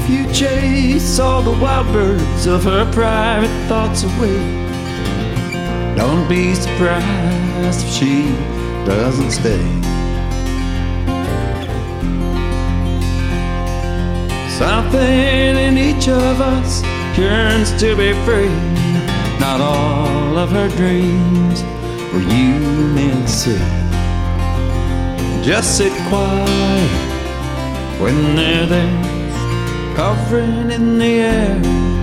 you chase all the wild birds of her private thoughts away, don't be surprised if she doesn't stay. Something in each of us yearns to be free. Not all of her dreams were you meant to see. Just sit quiet when they're there, hovering in the air.